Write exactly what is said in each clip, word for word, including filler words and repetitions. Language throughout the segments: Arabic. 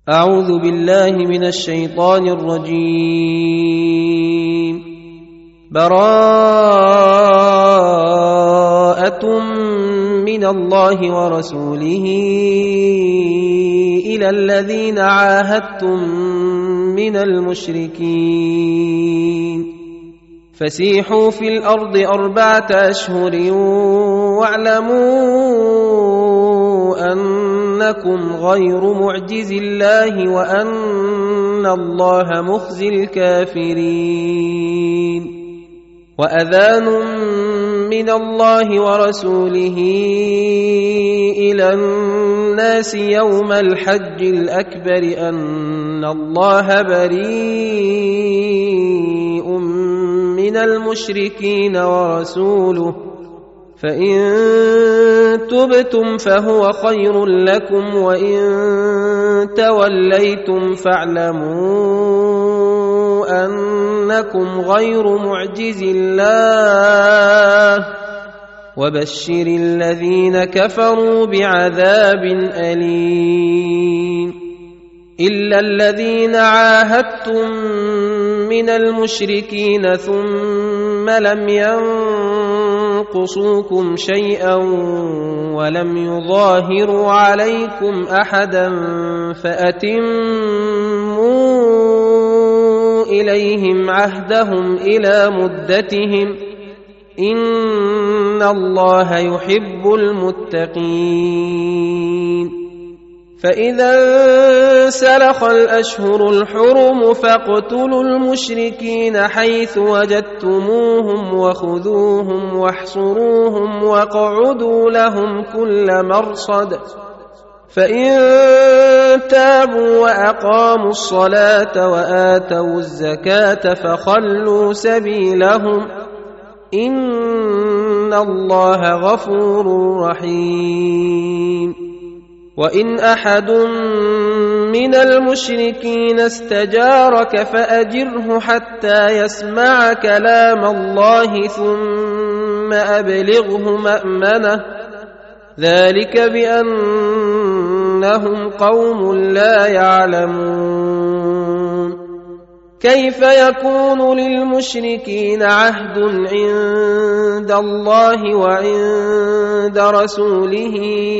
أعوذ بالله من الشيطان الرجيم. براءة من الله ورسوله إلى الذين عاهدتم من المشركين فسيحوا في الأرض أربعة أشهر واعلموا أنكم غير معجز الله وأن الله مخزي الكافرين. وأذان من الله ورسوله إلى الناس يوم الحج الأكبر أن الله بريء من المشركين ورسوله فإن تبتم فهو خير لكم وإن توليتم فاعلموا أنكم غير معجز الله وبشر الذين كفروا بعذاب أليم. إلا الذين عاهدتم من المشركين ثم لم ينقصوكم شيئا ولم يظاهروا عليكم أحدا فأتموا إليهم عهدهم إلى مدتهم إن الله يحب المتقين. فإذا انسلخ الأشهر الحرم فاقتلوا المشركين حيث وجدتموهم وخذوهم واحصروهم واقعدوا لهم كل مرصد فإن تابوا وأقاموا الصلاة وآتوا الزكاة فخلوا سبيلهم إن الله غفور رحيم. وإن أحد من المشركين استجارك فأجره حتى يسمع كلام الله ثم أبلغه مأمنه ذلك بأنهم قوم لا يعلمون. كيف يكون للمشركين عهد عند الله وعند رسوله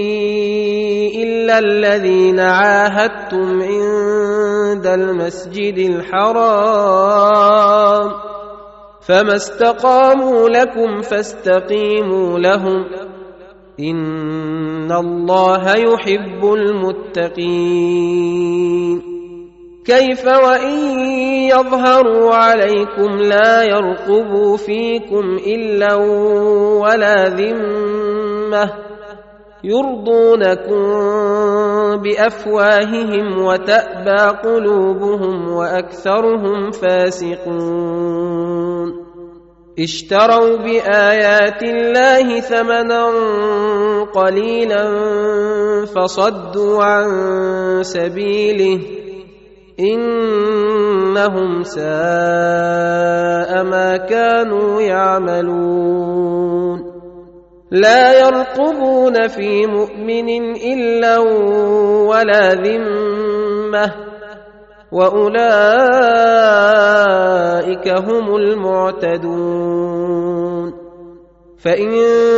إلا الذين عاهدتم عند المسجد الحرام فما استقاموا لكم فاستقيموا لهم إن الله يحب المتقين. كيف وإن يظهروا عليكم لا يرقبوا فيكم إلا ولا ذمة يرضونكم بأفواههم وتأبى قلوبهم وأكثرهم فاسقون. اشتروا بآيات الله ثمنا قليلا فصدوا عن سبيله إنهم ساء ما كانوا يعملون. لا يرقبون في مؤمن إلا ولا ذمة وأولئك هم المعتدون. فإن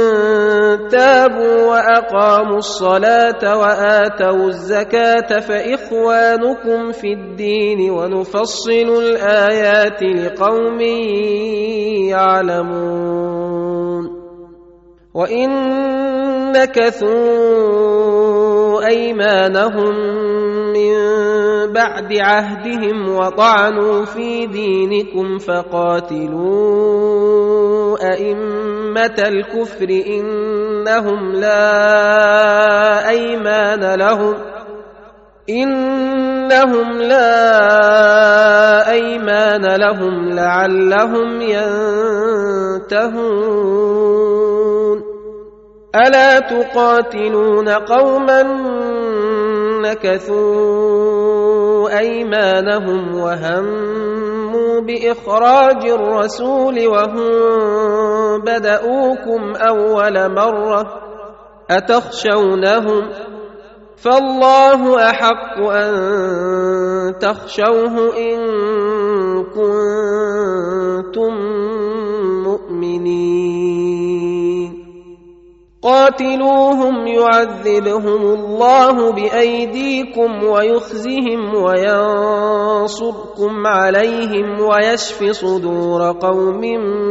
تابوا وأقاموا الصلاة وآتوا الزكاة فإخوانكم في الدين ونفصل الآيات لقوم يعلمون. وإن نكثوا أيمانهم من بعد عهدهم وطعنوا في دينكم فقاتلوا أئمة الكفر إنهم لا أيمان لهم إنهم لا أيمان لهم لعلهم ينتهون. ألا تقاتلون قوما نكثوا أيمانهم وهموا بإخراج الرسول وهم بدؤوكم أول مرة أتخشونهم فالله أحق أن تخشوه إن كنتم مؤمنين قاتلوهم يعذبهم الله بأيديكم ويخزهم وينصركم عليهم ويشف صدور قوم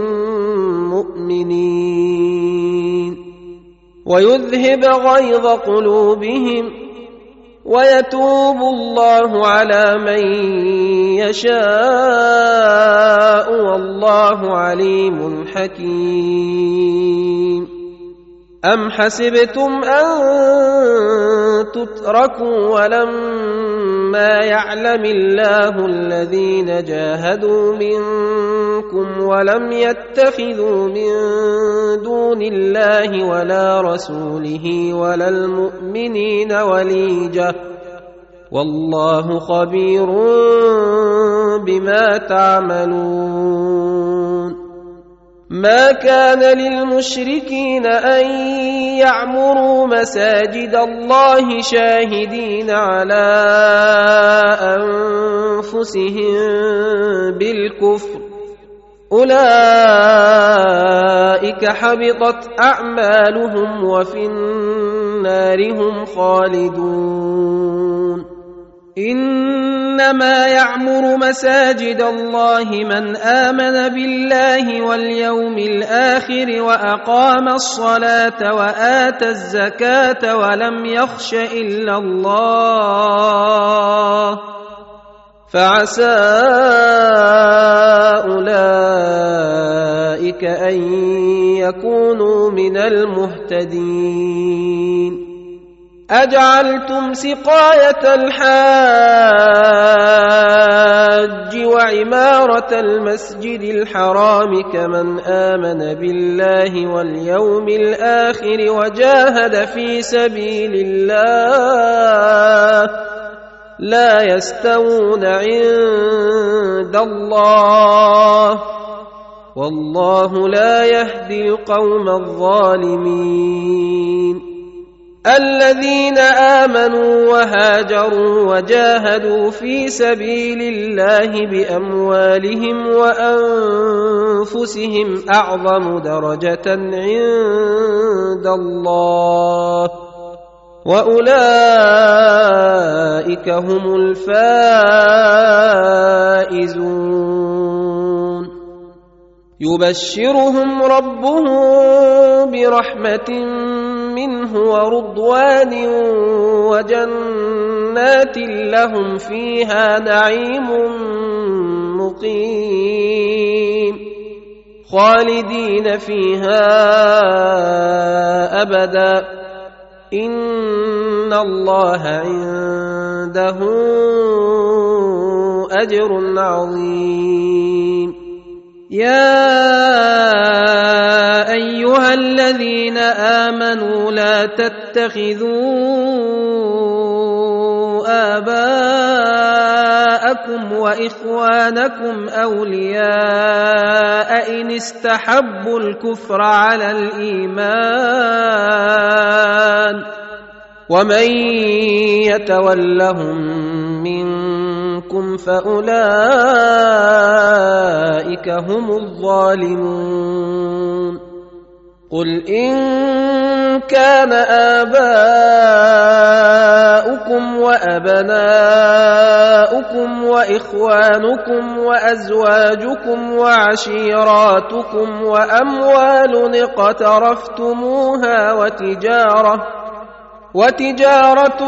مؤمنين ويذهب غيظ قلوبهم ويتوب الله على من يشاء والله عليم حكيم أم حسبتم أن تتركوا ولما يعلم الله الذين جاهدوا منكم ولم يتخذوا من دون الله ولا رسوله ولا المؤمنين وليجة والله خبير بما تعملون ما كان للمشركين أن يعمروا مساجد الله شاهدين على أنفسهم بالكفر أولئك حبطت أعمالهم وفي النار هم خالدون إنما يعمر مساجد الله من آمن بالله واليوم الآخر وأقام الصلاة وآتى الزكاة ولم يخش إلا الله فعسى أولئك أن يكونوا من المهتدين أجعلتم سقاية الحاج وعمارة المسجد الحرام كمن آمن بالله واليوم الآخر وجاهد في سبيل الله لا يستوون عند الله والله لا يهدي القوم الظالمين الذين آمنوا وهاجروا وجاهدوا في سبيل الله بأموالهم وأنفسهم أعظم درجة عند الله وأولئك هم الفائزون يبشرهم ربهم برحمة منه ورضوان وجنات لهم فيها نعيم مقيم خالدين فيها أبدا إن الله عنده أجر عظيم يا أيها الذين آمنوا لا تتخذوا آباءكم وإخوانكم أولياء إن استحبوا الكفر على الإيمان ومن يتولهم منكم فأولئك هم الظالمون قل إن كان آباؤكم وأبناؤكم وإخوانكم وأزواجكم وعشيراتكم وأموال اقترفتموها وتجارة وتجارة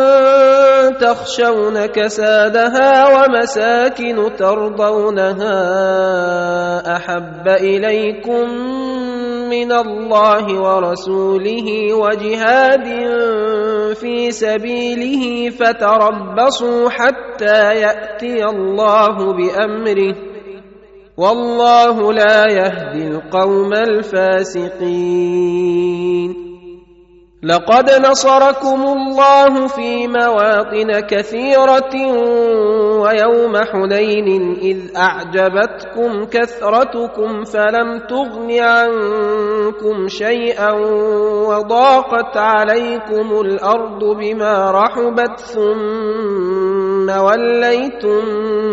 تخشون كسادها ومساكن ترضونها أحب إليكم من الله ورسوله وجهاد في سبيله فتربصوا حتى يأتي الله بأمره والله لا يهدي القوم الفاسقين لقد نصركم الله في مواطن كثيرة ويوم حنين إذ أعجبتكم كثرتكم فلم تغن عنكم شيئا وضاقت عليكم الأرض بما رحبت ثم وليتم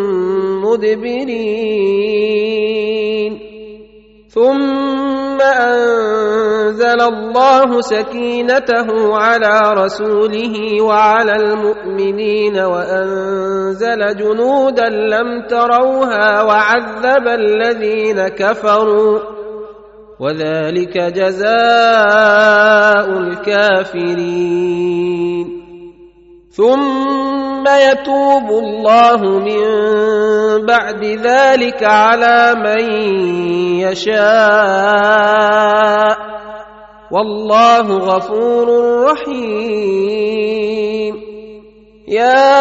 مدبرين ثم أنزل الله سكينته على رسوله وعلى المؤمنين وأنزل جنودا لم تروها وعذب الذين كفروا وذلك جزاء الكافرين ثم يتوب الله من بعد ذلك على من يشاء والله غفور رحيم يا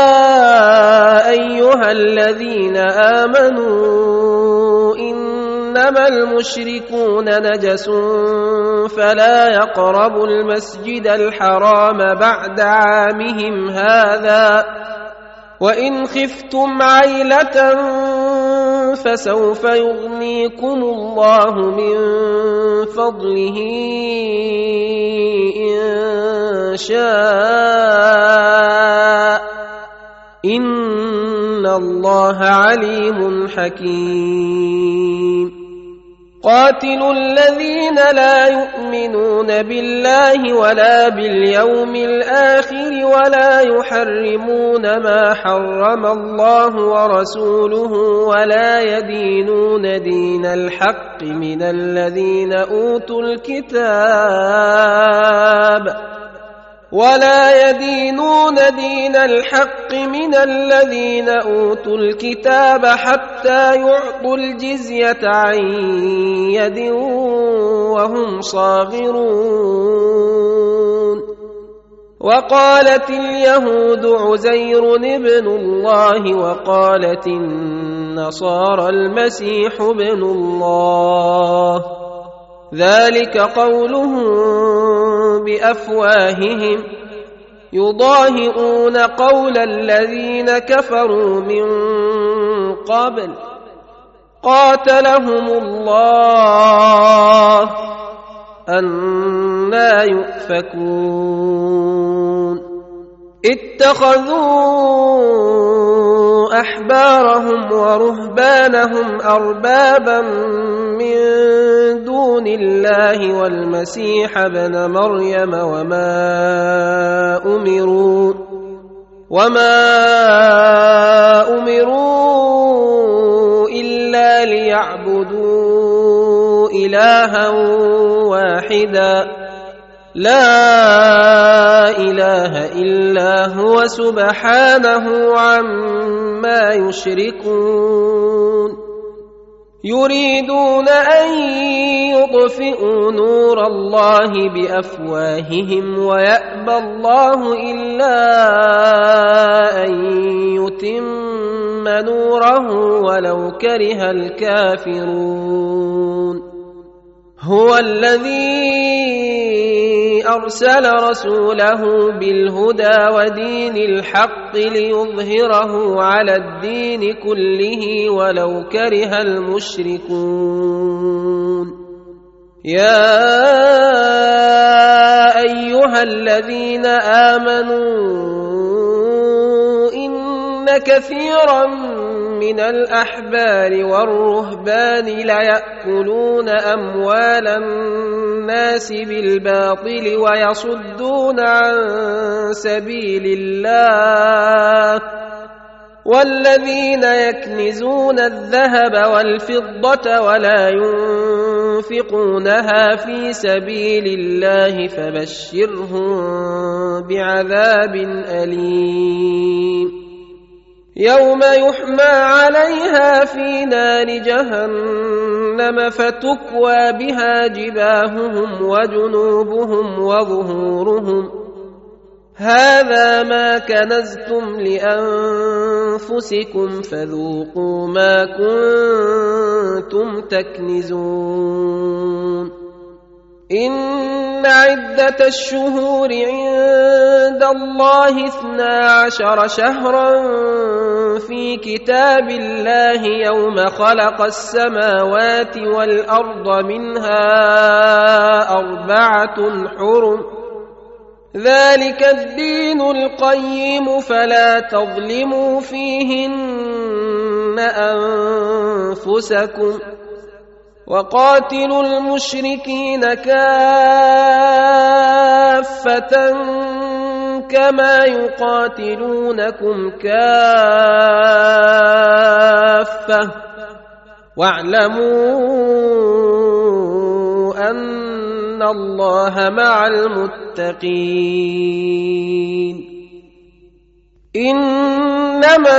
أيها الذين آمنوا إنما المشركون نجس فلا يقربوا المسجد الحرام بعد عامهم هذا وإن خفتم عيلة فسوف يغنيكم الله من فضله إن شاء إن الله عليم حكيم قاتلوا الذين لا يؤمنون بالله ولا باليوم الآخر ولا يحرمون ما حرم الله ورسوله ولا يدينون دين الحق من الذين أوتوا الكتاب ولا يدينون دين الحق من الذين أوتوا الكتاب حتى يعطوا الجزية عن يد وهم صاغرون وقالت اليهود عزير ابن الله وقالت النصارى المسيح ابن الله ذلك قولهم بأفواههم يضاهئون قول الذين كفروا من قبل قاتلهم الله أنى يؤفكون اتخذوا أحبارهم ورهبانهم أربابا من دون الله والمسيح ابن مريم وما أمروا وما أمروا إلا ليعبدوا إلها واحدا لا إله إلا هو سبحانه عما يشركون يريدون أن يطفئوا نور الله بأفواههم ويأبى الله إلا أن يتم نوره ولو كره الكافرون هو الذي أرسل رسوله بالهدى ودين الحق ليظهره على الدين كله ولو كره المشركون يا أيها الذين آمنوا إن كثيرا من الأحبار والرهبان ليأكلون أموال الناس بالباطل ويصدون عن سبيل الله والذين يكنزون الذهب والفضة ولا ينفقونها في سبيل الله فبشرهم بعذاب أليم يوم يحمى عليها في نار جهنم فتكوى بها جباههم وجنوبهم وظهورهم هذا ما كنزتم لأنفسكم فذوقوا ما كنتم تكنزون إن عدة الشهور عند الله اثنا عشر شهرا في كتاب الله يوم خلق السماوات والأرض منها أربعة حرم ذلك الدين القيم فلا تظلموا فيهن أنفسكم وقاتلوا المشركين كافة كما يقاتلونكم كافة واعلموا أن الله مع المتقين إنما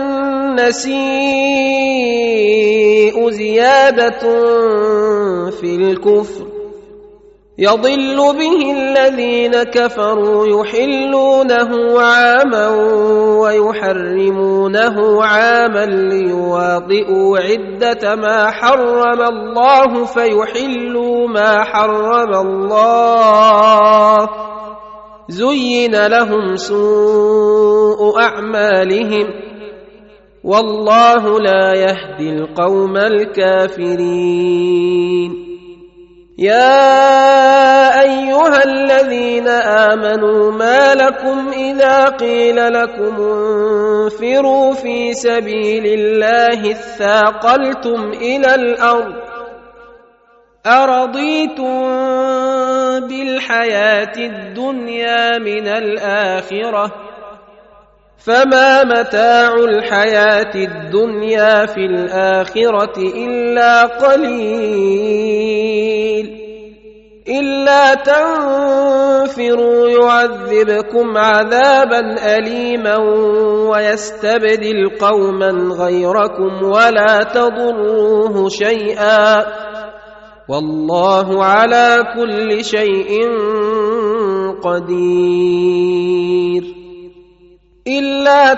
النسيء زيادة في الكفر يضل به الذين كفروا يحلونه عاما ويحرمونه عاما ليواطئوا عدة ما حرم الله فيحلوا ما حرم الله زين لهم سوء أعمالهم والله لا يهدي القوم الكافرين يا أيها الذين آمنوا ما لكم إذا قيل لكم انفروا في سبيل الله اثاقلتم إلى الأرض أرضيتم بالحياة الدنيا من الآخرة فما متاع الحياة الدنيا في الآخرة إلا قليل إلا تنفروا يعذبكم عذابا أليما ويستبدل قوما غيركم ولا تضروه شيئا والله على كل شيء قدير إلا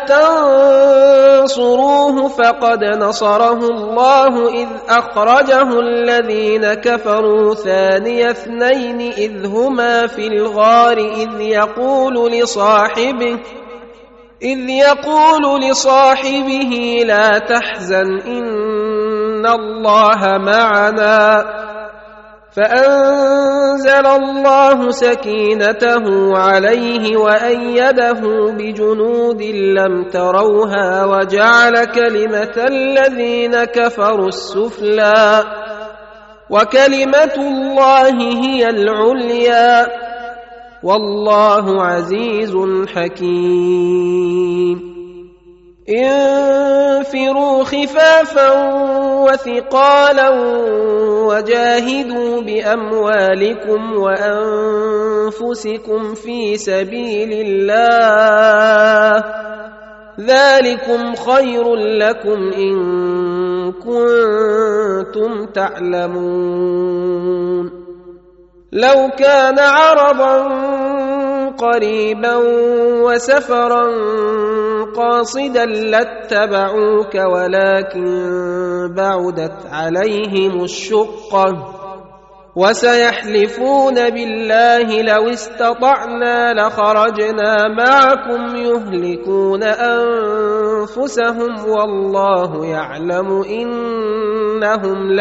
تنصروه فقد نصره الله إذ أخرجه الذين كفروا ثاني اثنين إذ هما في الغار إذ يقول لصاحبه إذ يقول لصاحبه لا تحزن إن الله معنا فأنزل الله سكينته عليه وأيده بجنود لم تروها وجعل كلمة الذين كفروا السفلى وكلمة الله هي العليا والله عزيز حكيم انفروا خفافا وثقالا وجاهدوا بأموالكم وأنفسكم في سبيل الله ذلكم خير لكم إن كنتم تعلمون لو كان عرضا قريبا وسفرا قاصدا لاتبعوك ولكن بعدت عليهم الشقة وسيحلفون بالله لو استطعنا لخرجنا معكم يهلكون أنفسهم والله يعلم إنهم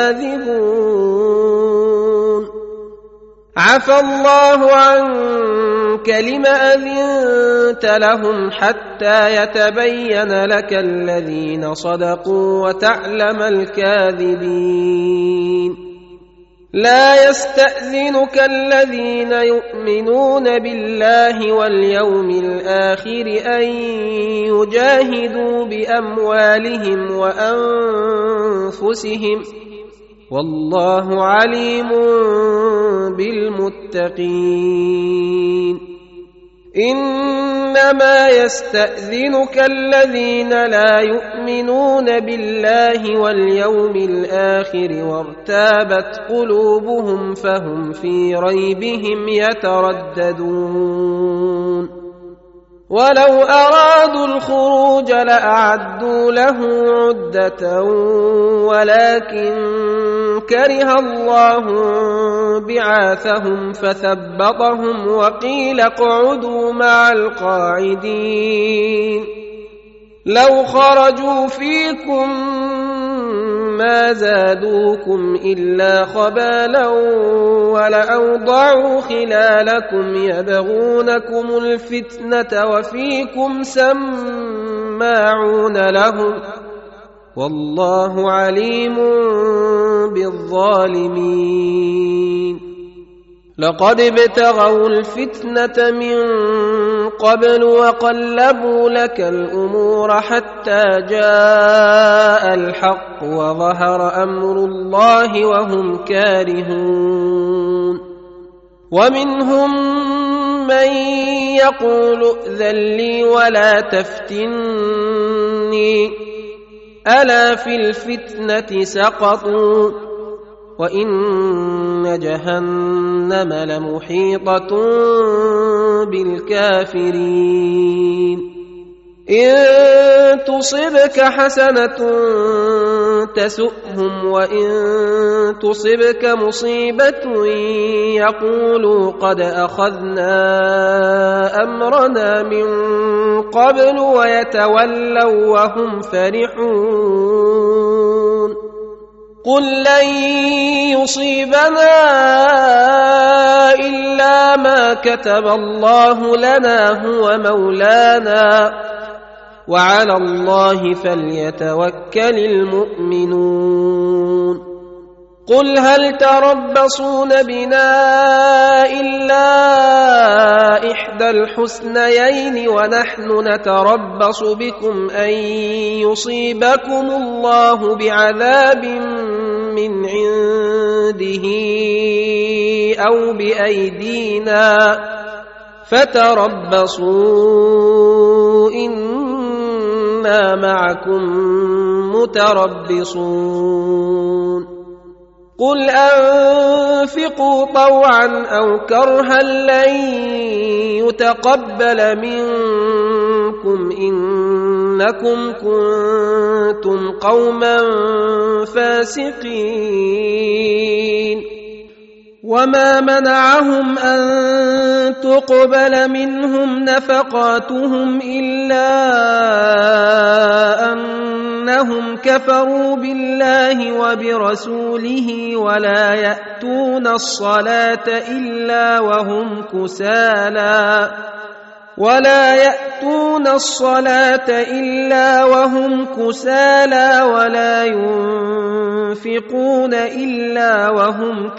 لكاذبون عفى الله عنك لم أذنت لهم حتى يتبين لك الذين صدقوا وتعلم الكاذبين لا يستأذنك الذين يؤمنون بالله واليوم الآخر أن يجاهدوا بأموالهم وأنفسهم والله عليم بالمتقين إنما يستأذنك الذين لا يؤمنون بالله واليوم الآخر وارتابت قلوبهم فهم في ريبهم يترددون ولو أرادوا الخروج لأعدوا له عدة ولكن كره الله بعاثهم فثبطهم وقيل اقعدوا مع القاعدين لو خرجوا فيكم ما زادوكم إلا خبالا ولأوضعوا خلالكم يبغونكم الفتنة وفيكم سماعون لهم والله عليم بالظالمين لقد ابتغوا الفتنة من قبل وقلبوا لك الأمور حتى جاء الحق وظهر أمر الله وهم كارهون ومنهم من يقول ائذن لي ولا تفتني ألا في الفتنة سقطوا وإن جهنم لمحيطة بالكافرين إن تصبك حسنة تسؤهم وإن تصبك مصيبة يقولوا قد أخذنا أمرنا من قبل ويتولوا وهم فرحون قل لن يصيبنا إلا ما كتب الله لنا هو مولانا وعلى الله فليتوكل المؤمنون قل هل تربصون بنا إلا إحدى الحسنيين ونحن نتربص بكم أن يصيبكم الله بعذاب من عنده أو بأيدينا فتربصوا إنا معكم متربصون قل أنفقوا طوعا أو كرها لن يتقبل منكم إنكم كنتم قوما فاسقين وما منعهم أن تقبل منهم نفقاتهم إلا أنهم كفروا بالله وبرسوله ولا يأتون الصلاة إلا وهم كسالى ولا يأتون الصلاة إلا وهم كسالى ولا ينفقون إلا وهم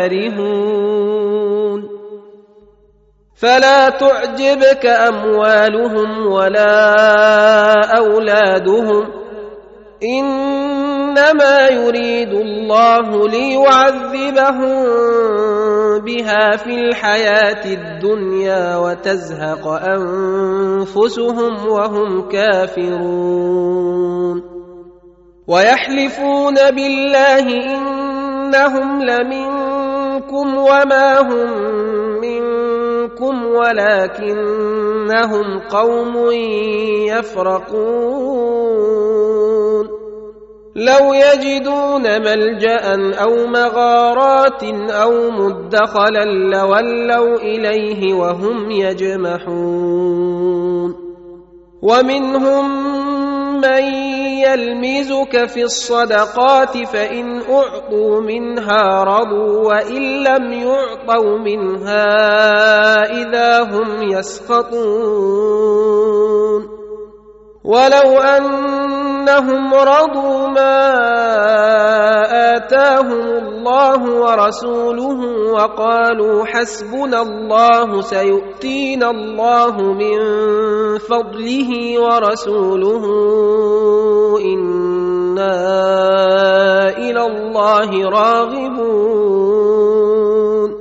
كارهون فلا تعجبك أموالهم ولا أولادهم إنما يريد الله ليعذبهم بها في الحياة الدنيا وتزهق أنفسهم وهم كافرون ويحلفون بالله إنهم لمنكم وما هم منكم ولكنهم قوم يفرقون لو يجدون ملجأ أو مغارات أو مدخلا لولوا إليه وهم يجمحون ومنهم من يلمزك في الصدقات فإن أعطوا منها رضوا وإن لم يعطوا منها إذا هم يسخطون ولو أنهم رضوا ما آتاهم الله ورسوله وقالوا حسبنا الله سيؤتينا الله من فضله ورسوله إنا إلى الله راغبون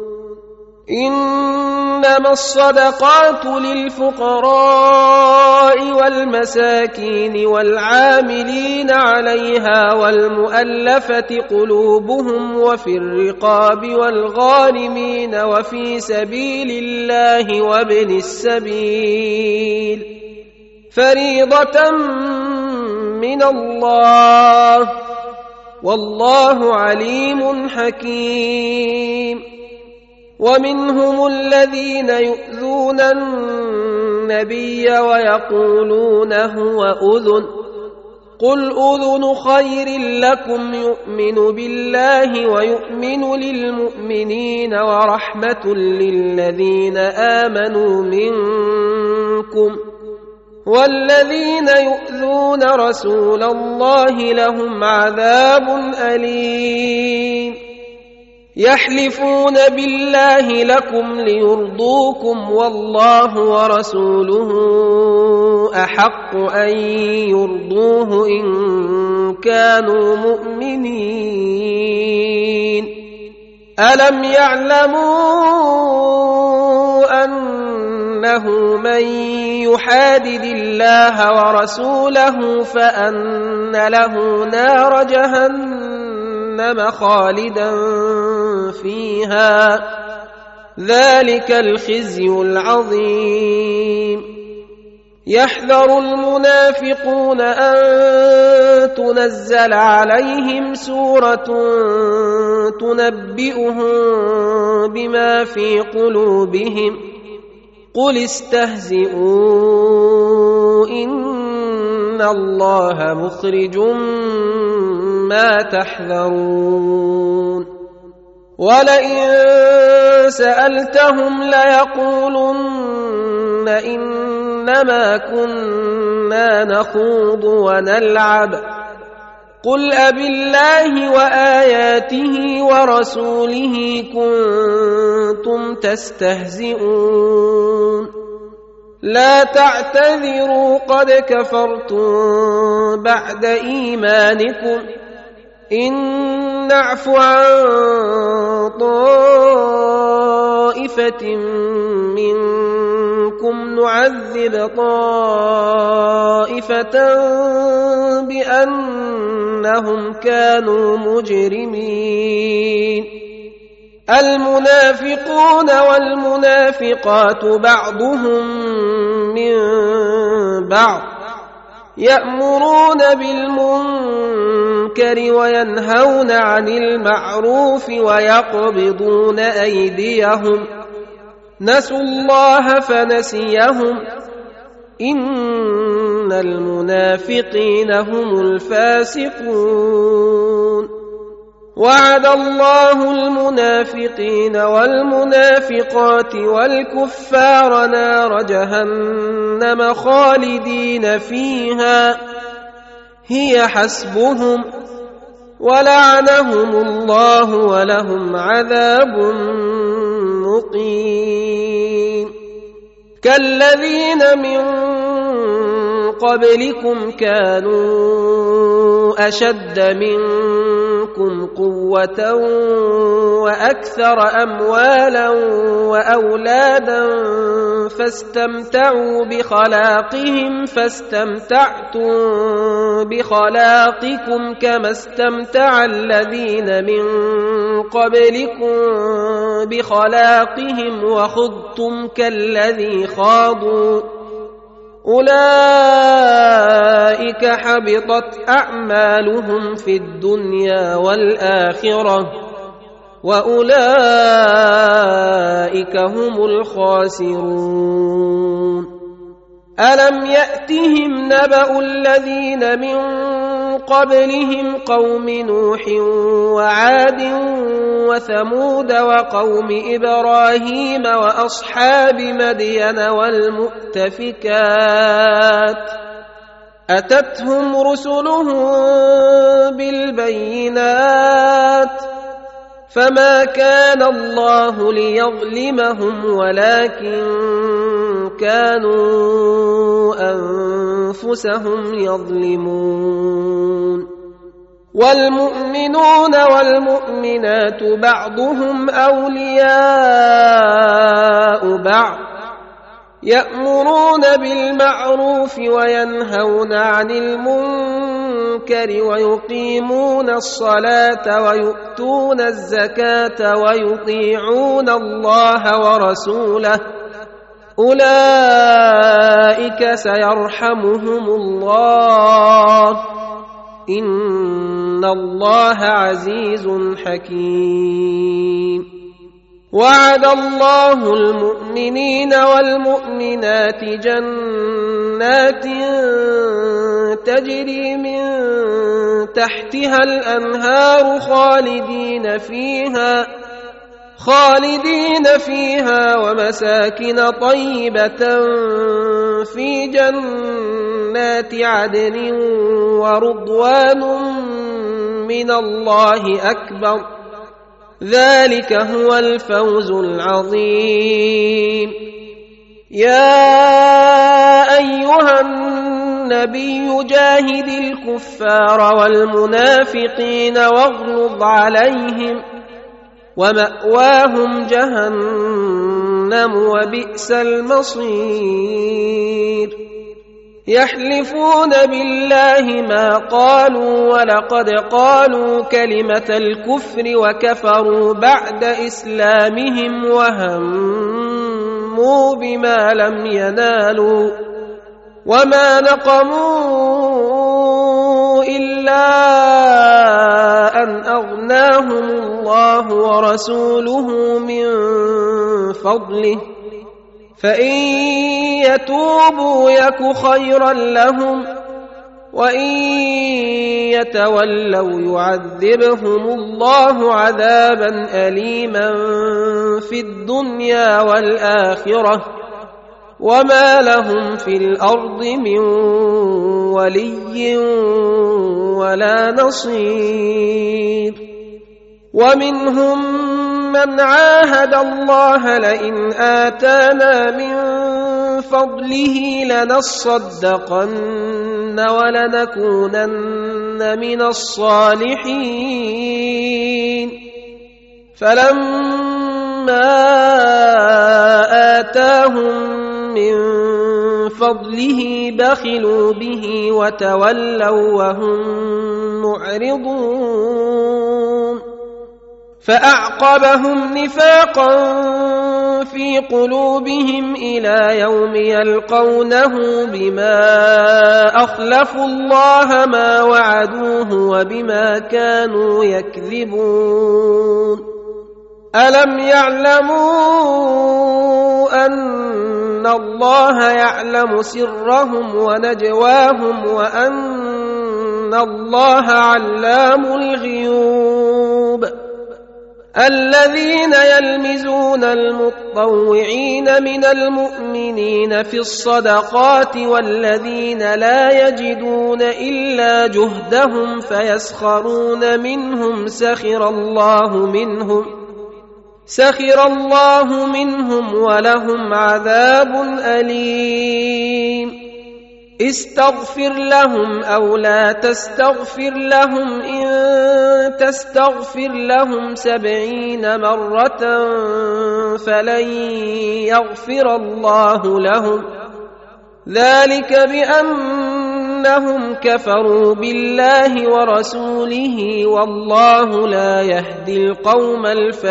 إنما الصدقات للفقراء والمساكين والمساكين والعاملين عليها والمؤلفة قلوبهم وفي الرقاب والغارمين وفي سبيل الله وابن السبيل فريضة من الله والله عليم حكيم. ومنهم الذين يؤذون النبي ويقولون هو أذن قل أذن خير لكم يؤمن بالله ويؤمن للمؤمنين ورحمة للذين آمنوا منكم والذين يؤذون رسول الله لهم عذاب أليم. يحلفون بالله لكم ليرضوكم والله ورسوله أحق أن يرضوه إن كانوا مؤمنين. ألم يعلموا أنه من يحادد الله ورسوله فأن له نار جهنم خالدا فيها ذلك الخزي العظيم. يحذر المنافقون أن تنزل عليهم سورة تنبئهم بما في قلوبهم قل استهزئوا إن الله مخرج ما تحذرون. ولئن سألتهم ليقولن إنما كنا نخوض ونلعب قل أبالله وآياته ورسوله كنتم تستهزئون لا تعتذروا قد كفرتم بعد إيمانكم إن نعف عن طائفة منكم نعذب طائفة بأنهم كانوا مجرمين. المنافقون والمنافقات بعضهم من بعض يأمرون بالمنكر وينهون عن المعروف ويقبضون أيديهم نسوا الله فنسيهم إن المنافقين هم الفاسقون. وعد الله المنافقين والمنافقات والكفار نار جهنم خالدين فيها هي حسبهم ولعنهم الله ولهم عذاب مقيم. كالذين من قبلكم كانوا أشد منكم قوة وأكثر أموالا وأولادا فاستمتعوا بخلاقهم فاستمتعتم بخلاقكم كما استمتع الذين من قبلكم بخلاقهم وخضتم كالذي خاضوا أولئك حبطت أعمالهم في الدنيا والآخرة وأولئك هم الخاسرون. ألم يأتهم نبأ الذين من قبلهم قوم نوح وعاد وثمود وقوم إبراهيم وأصحاب مدين والمؤتفكات أتتهم رسلهم بالبينات فما كان الله ليظلمهم ولكن كانوا أنفسهم يظلمون. والمؤمنون والمؤمنات بعضهم أولياء بعض يأمرون بالمعروف وينهون عن المنكر ويقيمون الصلاة ويؤتون الزكاة ويطيعون الله ورسوله أولئك سيرحمهم الله إن الله عزيز حكيم. وعد الله المؤمنين والمؤمنات جنات تجري من تحتها الأنهار خالدين فيها خالدين فيها ومساكن طيبة في جنات عدن ورضوان من الله أكبر ذلك هو الفوز العظيم. يا أيها النبي جاهد الكفار والمنافقين واغلظ عليهم ومأواهم جهنم وبئس المصير. يحلفون بالله ما قالوا ولقد قالوا كلمة الكفر وكفروا بعد إسلامهم وهموا بما لم ينالوا وما نقموا إلا أن أغناهم الله ورسوله من فضله فإن يتوبوا يك خيرا لهم وإن يتولوا يعذبهم الله عذابا أليما في الدنيا والآخرة وما لهم في الأرض من ولي ولا نصير. ومنهم من عاهد الله لئن آتانا من فضله لنصدقن ولنكونن من الصالحين فلما آتاهم من فضله بخلوا به وتولوا وهم معرضون فأعقبهم نفاقا في قلوبهم إلى يوم يلقونه بما أخلفوا الله ما وعدوه وبما كانوا يكذبون. ألم يعلموا أن الله يعلم سرهم ونجواهم وأن الله علام الغيوب. الذين يلمزون المطوعين من المؤمنين في الصدقات والذين لا يجدون إلا جهدهم فيسخرون منهم سخر الله منهم سخر الله منهم ولهم عذاب أليم. استغفر لهم أو لا تستغفر لهم إن تستغفر لهم سبعين مرة فلن يغفر الله لهم ذلك بأنهم كفروا بالله ورسوله والله لا يهدي القوم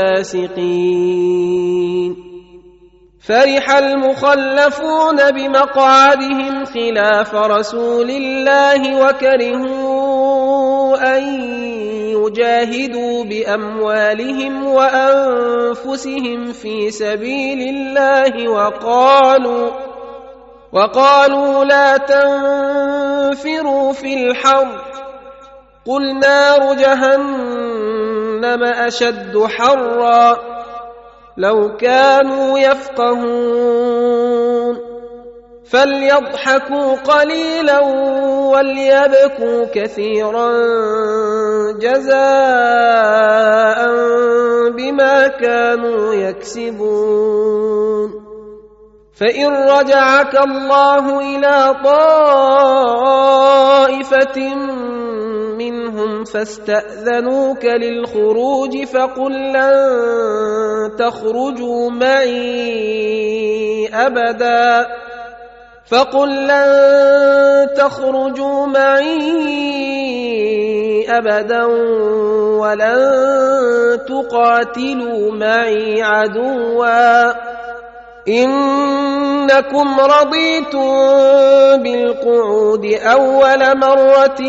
الفاسقين. فرح المخلفون بمقعدهم خلاف رسول الله وكرهوا أن يجاهدوا بأموالهم وأنفسهم في سبيل الله وقالوا وقالوا لا تنفروا في الحر قل نار جهنم أشد حرا لو كانوا يفقهون. فليضحكوا قليلا وليبكوا كثيرا جزاء بما كانوا يكسبون. فإن رجعك الله إلى طائفة منهم فاستأذنوك للخروج فقل لن تخرجوا معي أبدا فقل لن تخرجوا معي أبدا ولن تقاتلوا معي عدوا إنكم رضيتم بالقعود أول مرة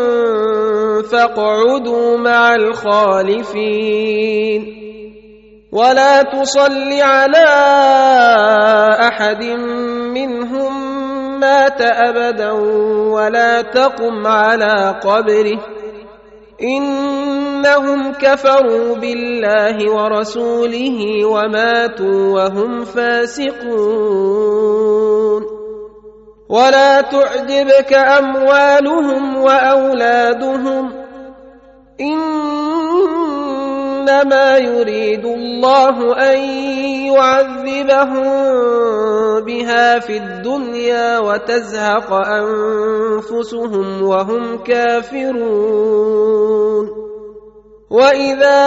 فاقعدوا مع الخالفين ولا تصل على أحد منهم مات أبدا ولا تقم على قبره إنهم كفروا بالله ورسوله وماتوا وهم فاسقون ولا تعجبك أموالهم وأولادهم إنما يريد الله أن يعذبهم بها في الدنيا وتزهق أنفسهم وهم كافرون وإذا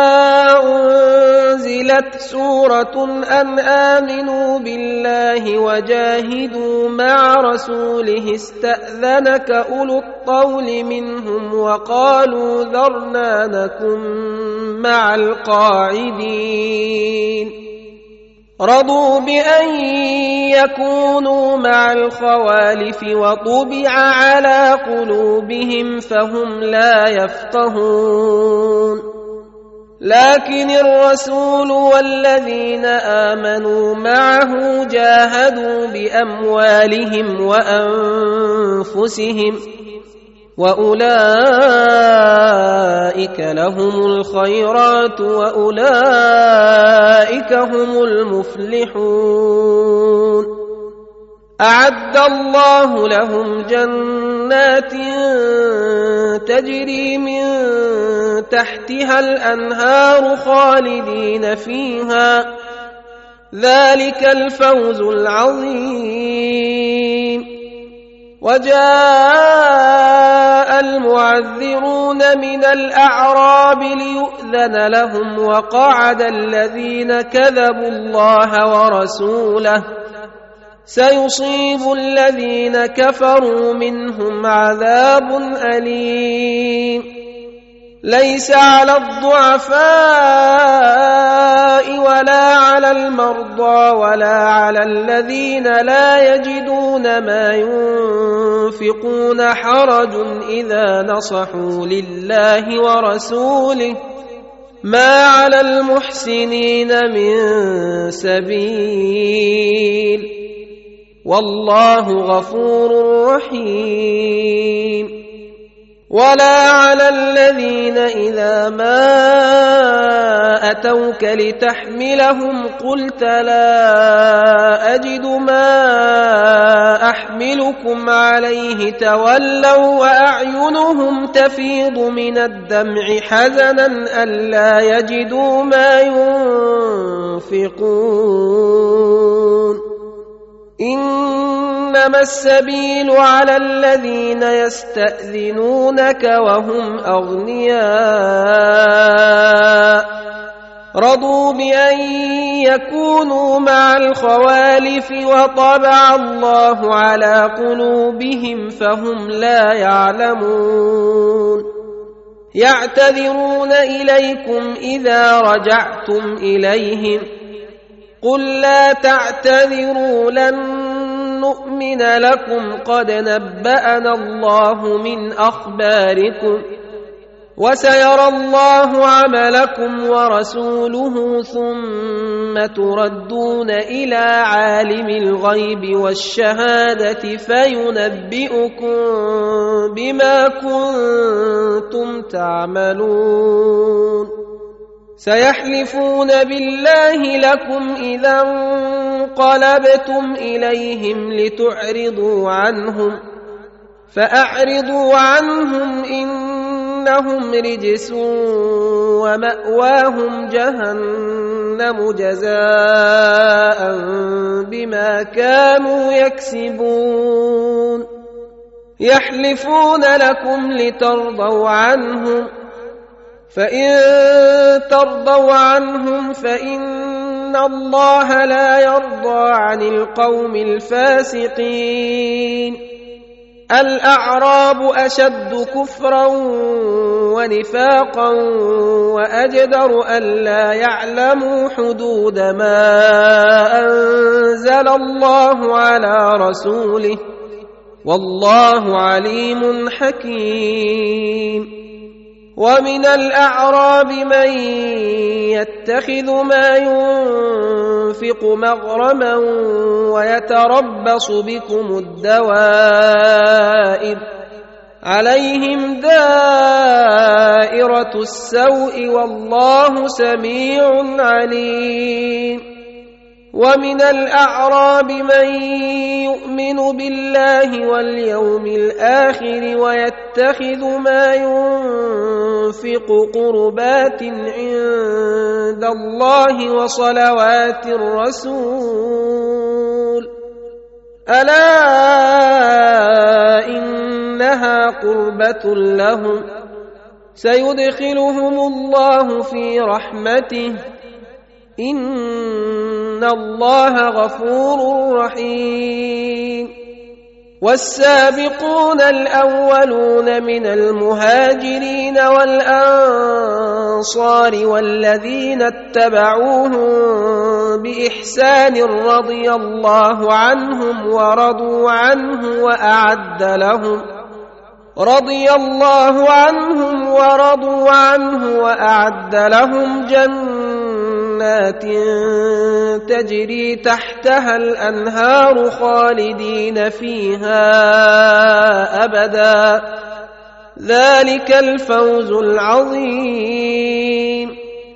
أنزلت سورة أن آمنوا بالله وجاهدوا مع رسوله استأذنك أولو الطول منهم وقالوا ذرنا نكن مع القاعدين رضوا بأن يكونوا مع الخوالف وطبع على قلوبهم فهم لا يفقهون لكن الرسول والذين آمنوا معه جاهدوا بأموالهم وأنفسهم وأولئك لهم الخيرات وأولئك هم المفلحون أعد الله لهم جنات تجري من تحتها الأنهار خالدين فيها ذلك الفوز العظيم وجاء المعذرون من الأعراب ليؤذن لهم وقعد الذين كذبوا الله ورسوله سيصيب الذين كفروا منهم عذاب أليم ليس على الضعفاء ولا على المرضى ولا على الذين لا يجدون ما ينفقون حرج إذا نصحوا لله ورسوله ما على المحسنين من سبيل والله غفور رحيم ولا على الذين إذا ما أتوك لتحملهم قلت لا أجد ما أحملكم عليه تولوا وأعينهم تفيض من الدمع حزنا ألا يجدوا ما ينفقون إنما السبيل على الذين يستأذنونك وهم أغنياء رضوا بأن يكونوا مع الخوالف وطبع الله على قلوبهم فهم لا يعلمون يعتذرون إليكم إذا رجعتم إليهم قل لا تعتذروا لن نؤمن لكم قد نبأنا الله من أخباركم وسيرى الله عملكم ورسوله ثم تردون إلى عالم الغيب والشهادة فينبئكم بما كنتم تعملون سيحلفون بالله لكم إذا انقلبتم إليهم لتعرضوا عنهم فأعرضوا عنهم إنهم رجس ومأواهم جهنم جزاء بما كانوا يكسبون يحلفون لكم لترضوا عنهم، فإن ترضوا عنهم فإن الله لا يرضى عن القوم الفاسقين. الأعراب أشد كفرا ونفاقا وأجدر ألا يعلموا حدود ما أنزل الله على رسوله، والله عليم حكيم. ومن الأعراب من يتخذ ما ينفق مغرما ويتربص بكم الدوائر، عليهم دائرة السوء والله سميع عليم. ومن الأعراب من يؤمن بالله واليوم الآخر ويتخذ ما ينفق قربات عند الله وصلوات الرسول، ألا إنها قربة لهم، سيدخلهم الله في رحمته، إن الله غفور رحيم. والسابقون الأولون من المهاجرين والأنصار والذين اتبعوهم بإحسان رضي الله عنهم ورضوا عنه وأعد لهم رضي الله عنهم ورضوا عنه وأعد لهم جنات تجري تحتها الأنهار خالدين فيها أبدا، ذلك الفوز العظيم.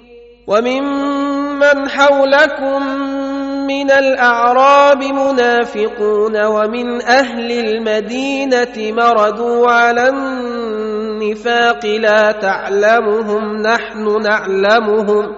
وممن حولكم من الأعراب منافقون ومن أهل المدينة مردوا على النفاق لا تعلمهم نحن نعلمهم،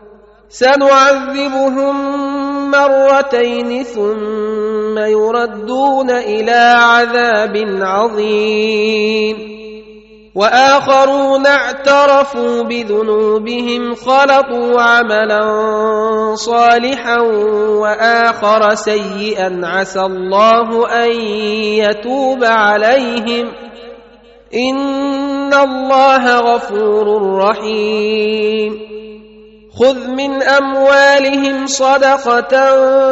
سنعذبهم مرتين ثم يردون إلى عذاب عظيم. وآخرون اعترفوا بذنوبهم خلطوا عملا صالحا وآخر سيئا عسى الله أن يتوب عليهم، إن الله غفور رحيم. خذ من أموالهم صدقة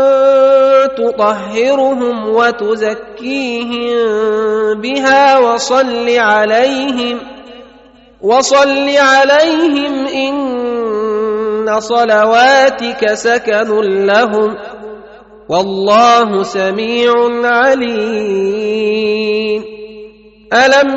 تطهرهم وتزكيهم بها وصل عليهم وصل عليهم إن صلواتك سكن لهم، والله سميع عليم. ألم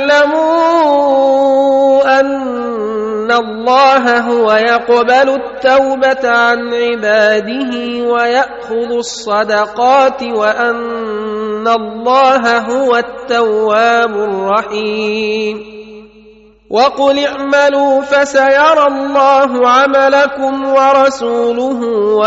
يعلموا أن إن الله هو يقبل التوبة عن عباده ويأخذ الصدقات وأن الله هو التواب الرحيم. وقل اعملوا فسيرى الله عملكم ورسوله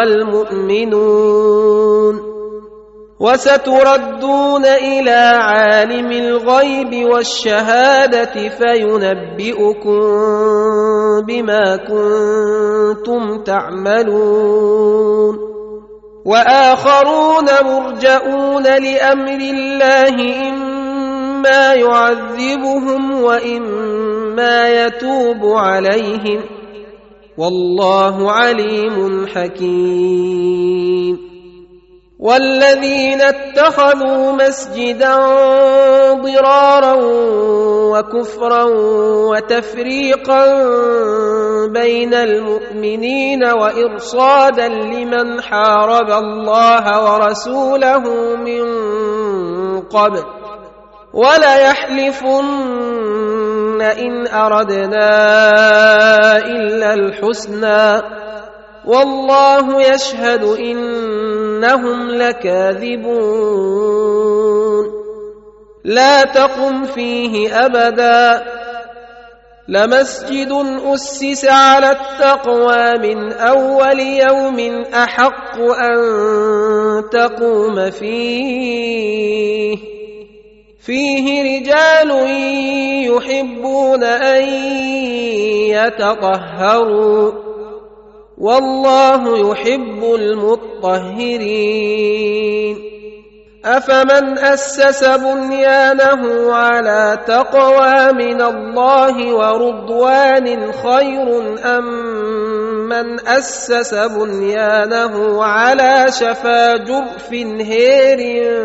والمؤمنون، وستردون إلى عالم الغيب والشهادة فينبئكم بما كنتم تعملون. وآخرون مرجئون لأمر الله إما يعذبهم وإما يتوب عليهم، والله عليم حكيم. والذين اتخذوا مسجدا ضرارا وكفرا وتفريقا بين المؤمنين وإرصادا لمن حارب الله ورسوله من قبل وليحلفن إن أردنا إلا الحسنى والله يشهد إنهم لكاذبون. لا تقم فيه أبدا، لمسجد أسس على التقوى من أول يوم أحق أن تقوم فيه فيه رجال يحبون أن يتطهروا والله يحب المطهرين أفمن أسس بنيانه على تقوى من الله ورضوان خير أم من أسس بنيانه على شفا جرف هير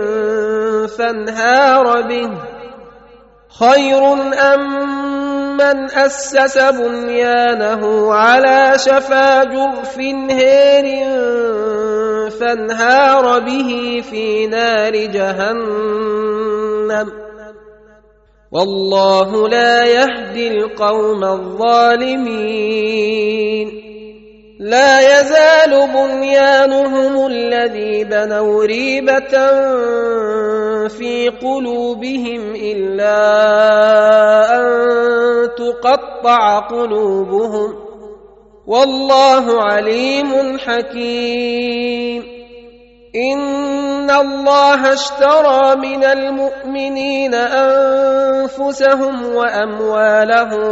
فانهار به خير أم من أسس بنيانه على شفا جرف هير فانهار به في نار جهنم والله لا يهدي القوم الظالمين لا يزال بنيانهم الذي بنوا ريبة في قلوبهم إلا أن تقطع قلوبهم والله عليم حكيم إن الله اشترى من المؤمنين أنفسهم وأموالهم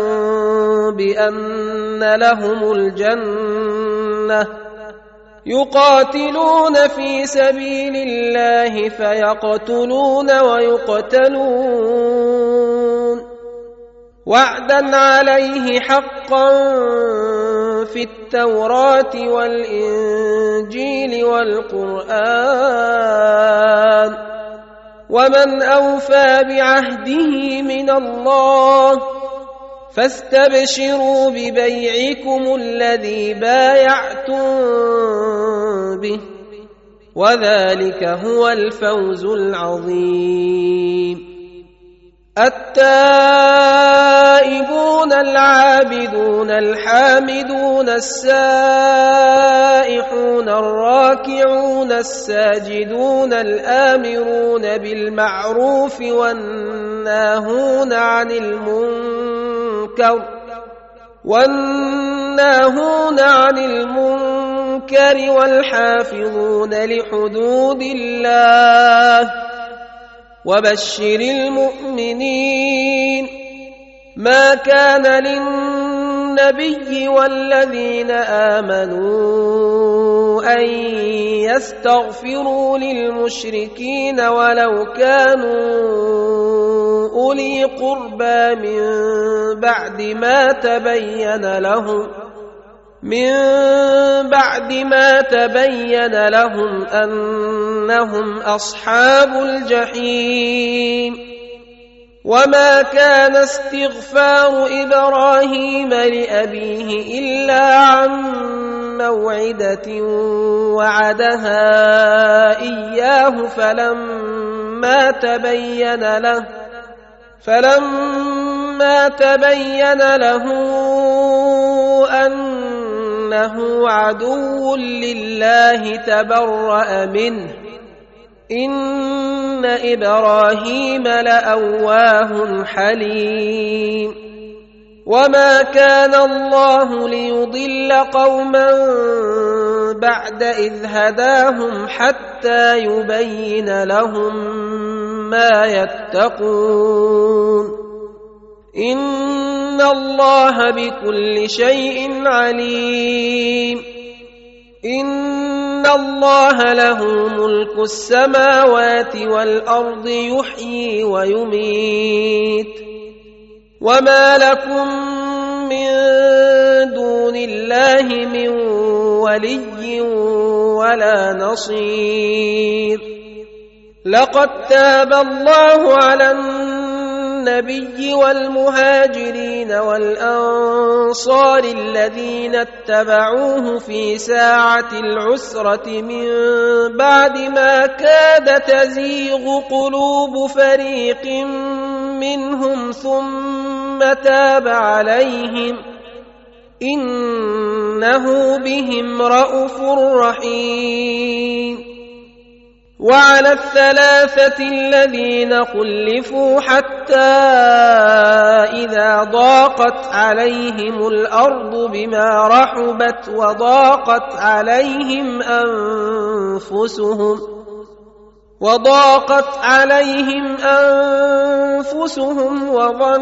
بأن لهم الجنة يقاتلون في سبيل الله فيقتلون ويقتلون وعدا عليه حقا في التوراة والإنجيل والقرآن ومن أوفى بعهده من الله فاستبشروا ببيعكم الذي بايعتم به وذلك هو الفوز العظيم التائبون العابدون الحامدون السائحون الراكعون الساجدون الآمرون بالمعروف والناهون عن المنكر والناهون عن المنكر والحافظون لحدود الله وبشر المؤمنين ما كان للنبي والذين آمنوا أن يستغفروا للمشركين ولو كانوا أولي قربى من بعد ما تبين لهم من بعد ما تبين لهم أنهم أصحاب الجحيم وما كان استغفار إبراهيم لأبيه إلا عن موعدة وعدها إياه فلما تبين له فلما تبين له أن إنه عدو لله تبرأ منه إن إبراهيم لأواه حليم وما كان الله ليضل قوما بعد إذ هداهم حتى يبين لهم ما يتقون إن الله بكل شيء عليم إن الله له ملك السماوات والأرض يحيي ويميت وما لكم من دون الله من ولي ولا نصير لقد تاب الله على النبي والمهاجرين والأنصار الذين اتبعوه في ساعة العسرة من بعد ما كاد تزيغ قلوب فريق منهم ثم تاب عليهم إنه بهم رءوف رحيم وعلى الثلاثة الذين خلفوا حتى إذا ضاقت عليهم الأرض بما رحبت وضاقت عليهم أنفسهم وضاقت عليهم أنفسهم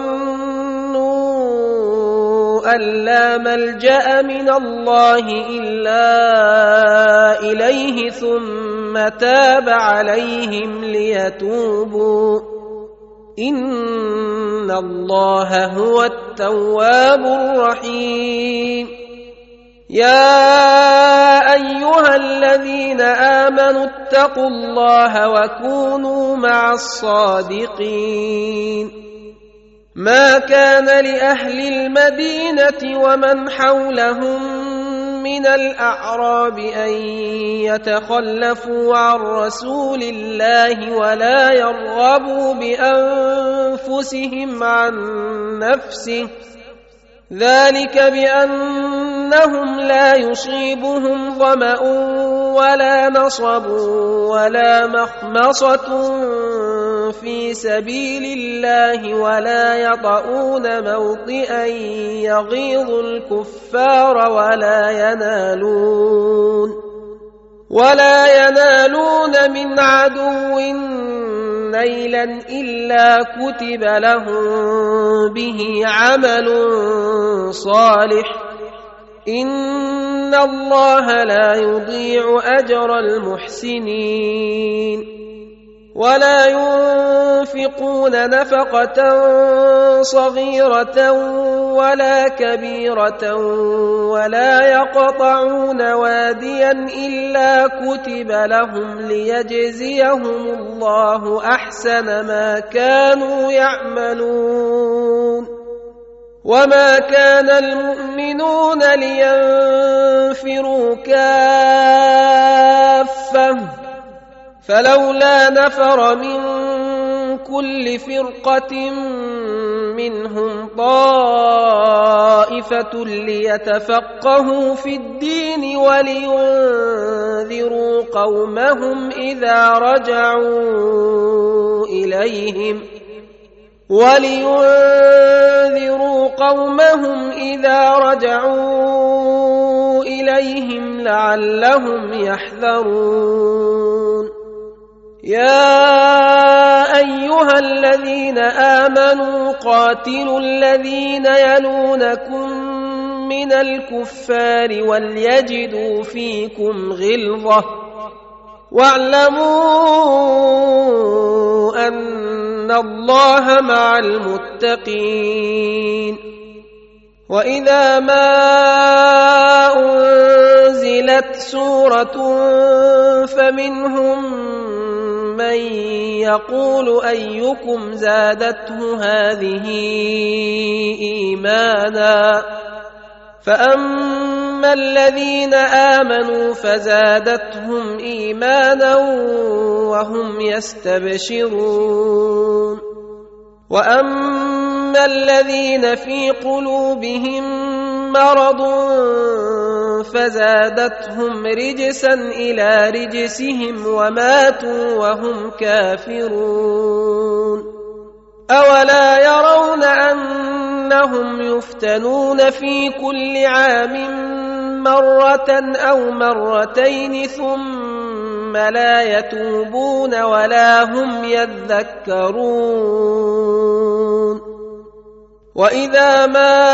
وظنوا أن لا ملجأ من الله إلا إليه ثم تاب عليهم ليتوبوا إن الله هو التواب الرحيم يا أيها الذين آمنوا اتقوا الله وكونوا مع الصادقين ما كان لأهل المدينة ومن حولهم من الأعراب أن يتخلفوا عن رسول الله ولا يرغبوا بأنفسهم عن نفسه ذلك بأنهم لا يصيبهم ظمأ ولا نصب ولا مخمصة في سبيل الله ولا يطؤون موطئا يغيظ الكفار ولا ينالون ولا ينالون من عدو نيلا إلا كتب لهم به عمل صالح إن الله لا يضيع أجر المحسنين ولا ينفقون نفقة صغيرة ولا كبيرة ولا يقطعون واديا إلا كتب لهم ليجزيهم الله أحسن ما كانوا يعملون وما كان المؤمنون لينفروا كافة فلولا نفر من كل فرقة منهم طائفة ليتفقهوا في الدين ولينذروا قومهم إذا رجعوا إليهم ولينذروا قومهم إذا رجعوا إليهم لعلهم يحذرون يا أيها الذين آمنوا قاتلوا الذين يلونكم من الكفار وليجدوا فيكم غلظة واعلموا أن الله مع المتقين وإذا ما أنزلت سورة فمنهم من يقول أيكم زادته هذه إيمانا فأما الذين آمنوا فزادتهم إيمانا وهم يستبشرون وأما الذين في قلوبهم مرض فزادتهم رجسا إلى رجسهم وماتوا وهم كافرون أولا يرون أنهم يفتنون في كل عام مرة أو مرتين ثم لا يتوبون ولا هم يذكرون وإذا ما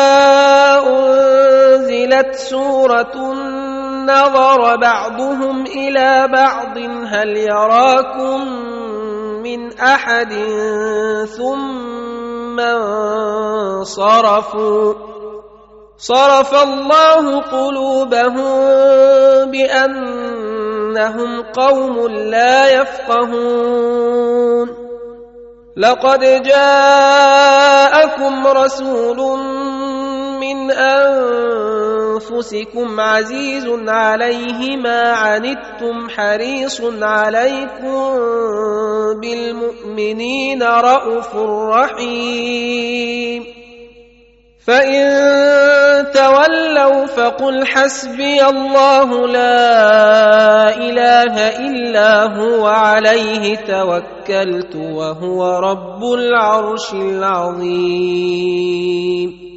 أنزلت سورة نظر بعضهم إلى بعض هل يراكم من أحد ثم انصرفوا صرف الله قلوبهم بأنهم قوم لا يفقهون لقد جاءكم رسول من أنفسكم عزيز عليه ما عنتم حريص عليكم بالمؤمنين رءوف رحيم فإن تولوا فقل حسبي الله لا إله إلا هو عليه توكلت وهو رب العرش العظيم